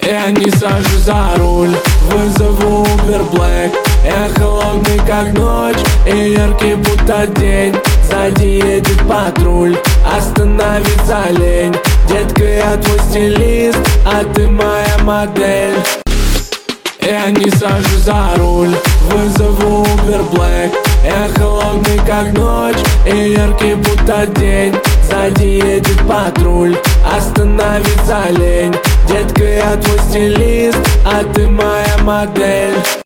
Я не сажусь за руль, вызову Uber Black. Я холодный как ночь и яркий будто день. Сзади едет патруль, остановиться лень. Детка, я твой стилист, а ты моя модель. Я не сажусь за руль, вызову Uber Black. Я холодный как ночь и яркий будто день. Сзади едет патруль, остановиться лень. Детка, я твой стилист, а ты моя модель.